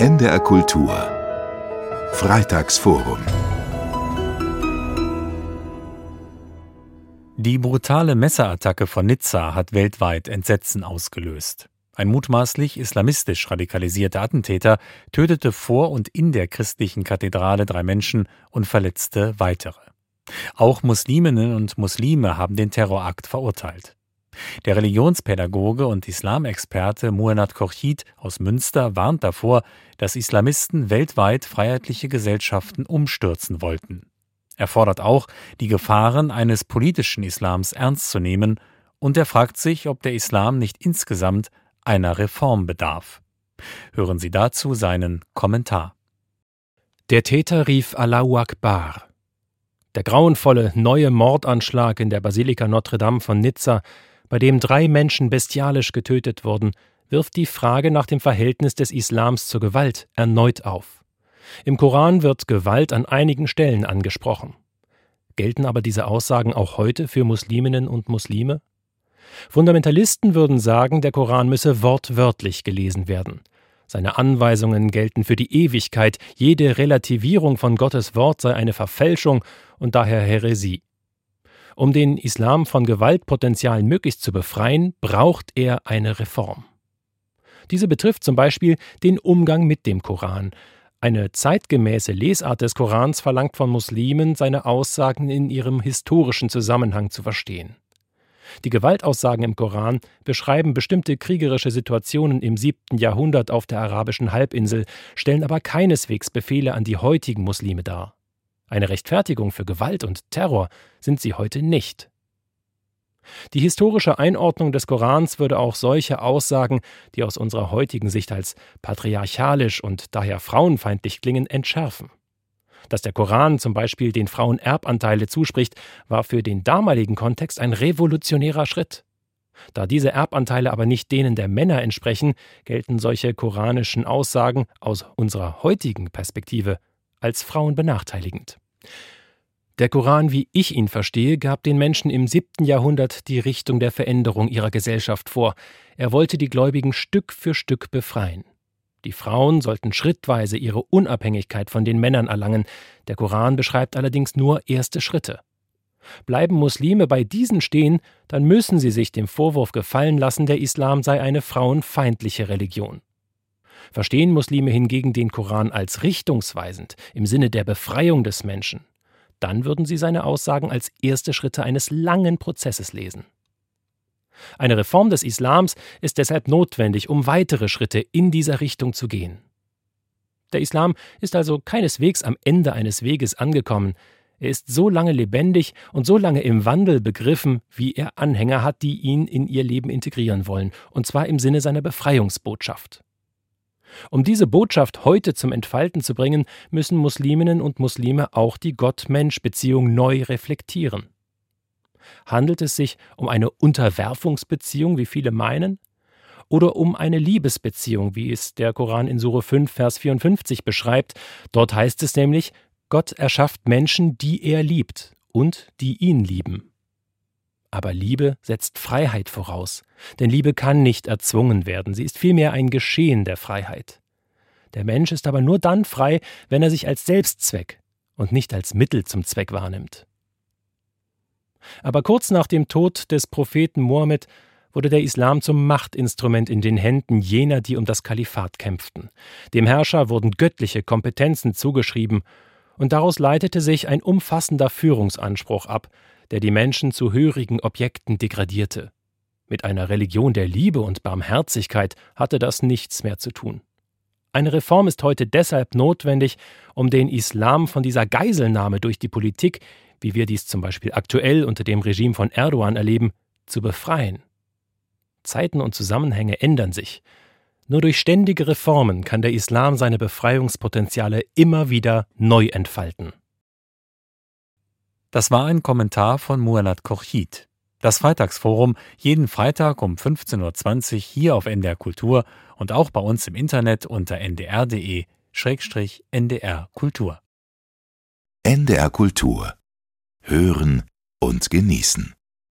NDR Kultur Freitagsforum. Die brutale Messerattacke von Nizza hat weltweit Entsetzen ausgelöst. Ein mutmaßlich islamistisch radikalisierter Attentäter tötete vor und in der christlichen Kathedrale 3 Menschen und verletzte weitere. Auch Musliminnen und Muslime haben den Terrorakt verurteilt. Der Religionspädagoge und Islamexperte Muhannad Khorchid aus Münster warnt davor, dass Islamisten weltweit freiheitliche Gesellschaften umstürzen wollten. Er fordert auch, die Gefahren eines politischen Islams ernst zu nehmen, und er fragt sich, ob der Islam nicht insgesamt einer Reform bedarf. Hören Sie dazu seinen Kommentar. Der Täter rief Allahu Akbar. Der grauenvolle neue Mordanschlag in der Basilika Notre Dame von Nizza, bei dem 3 Menschen bestialisch getötet wurden, wirft die Frage nach dem Verhältnis des Islams zur Gewalt erneut auf. Im Koran wird Gewalt an einigen Stellen angesprochen. Gelten aber diese Aussagen auch heute für Musliminnen und Muslime? Fundamentalisten würden sagen, der Koran müsse wortwörtlich gelesen werden. Seine Anweisungen gelten für die Ewigkeit, jede Relativierung von Gottes Wort sei eine Verfälschung und daher Häresie. Um den Islam von Gewaltpotenzialen möglichst zu befreien, braucht er eine Reform. Diese betrifft zum Beispiel den Umgang mit dem Koran. Eine zeitgemäße Lesart des Korans verlangt von Muslimen, seine Aussagen in ihrem historischen Zusammenhang zu verstehen. Die Gewaltaussagen im Koran beschreiben bestimmte kriegerische Situationen im 7. Jahrhundert auf der arabischen Halbinsel, stellen aber keineswegs Befehle an die heutigen Muslime dar. Eine Rechtfertigung für Gewalt und Terror sind sie heute nicht. Die historische Einordnung des Korans würde auch solche Aussagen, die aus unserer heutigen Sicht als patriarchalisch und daher frauenfeindlich klingen, entschärfen. Dass der Koran zum Beispiel den Frauen Erbanteile zuspricht, war für den damaligen Kontext ein revolutionärer Schritt. Da diese Erbanteile aber nicht denen der Männer entsprechen, gelten solche koranischen Aussagen aus unserer heutigen Perspektive als frauenbenachteiligend. Der Koran, wie ich ihn verstehe, gab den Menschen im 7. Jahrhundert die Richtung der Veränderung ihrer Gesellschaft vor. Er wollte die Gläubigen Stück für Stück befreien. Die Frauen sollten schrittweise ihre Unabhängigkeit von den Männern erlangen. Der Koran beschreibt allerdings nur erste Schritte. Bleiben Muslime bei diesen stehen, dann müssen sie sich dem Vorwurf gefallen lassen, der Islam sei eine frauenfeindliche Religion. Verstehen Muslime hingegen den Koran als richtungsweisend, im Sinne der Befreiung des Menschen, dann würden sie seine Aussagen als erste Schritte eines langen Prozesses lesen. Eine Reform des Islams ist deshalb notwendig, um weitere Schritte in dieser Richtung zu gehen. Der Islam ist also keineswegs am Ende eines Weges angekommen. Er ist so lange lebendig und so lange im Wandel begriffen, wie er Anhänger hat, die ihn in ihr Leben integrieren wollen, und zwar im Sinne seiner Befreiungsbotschaft. Um diese Botschaft heute zum Entfalten zu bringen, müssen Musliminnen und Muslime auch die Gott-Mensch-Beziehung neu reflektieren. Handelt es sich um eine Unterwerfungsbeziehung, wie viele meinen, oder um eine Liebesbeziehung, wie es der Koran in Sure 5, Vers 54 beschreibt? Dort heißt es nämlich, Gott erschafft Menschen, die er liebt und die ihn lieben. Aber Liebe setzt Freiheit voraus, denn Liebe kann nicht erzwungen werden, sie ist vielmehr ein Geschehen der Freiheit. Der Mensch ist aber nur dann frei, wenn er sich als Selbstzweck und nicht als Mittel zum Zweck wahrnimmt. Aber kurz nach dem Tod des Propheten Mohammed wurde der Islam zum Machtinstrument in den Händen jener, die um das Kalifat kämpften. Dem Herrscher wurden göttliche Kompetenzen zugeschrieben, und daraus leitete sich ein umfassender Führungsanspruch ab, der die Menschen zu hörigen Objekten degradierte. Mit einer Religion der Liebe und Barmherzigkeit hatte das nichts mehr zu tun. Eine Reform ist heute deshalb notwendig, um den Islam von dieser Geiselnahme durch die Politik, wie wir dies zum Beispiel aktuell unter dem Regime von Erdogan erleben, zu befreien. Zeiten und Zusammenhänge ändern sich. Nur durch ständige Reformen kann der Islam seine Befreiungspotenziale immer wieder neu entfalten. Das war ein Kommentar von Muhannad Khorchid. Das Freitagsforum jeden Freitag um 15:20 Uhr hier auf NDR Kultur und auch bei uns im Internet unter ndr.de/NDR Kultur. NDR Kultur. Hören und genießen.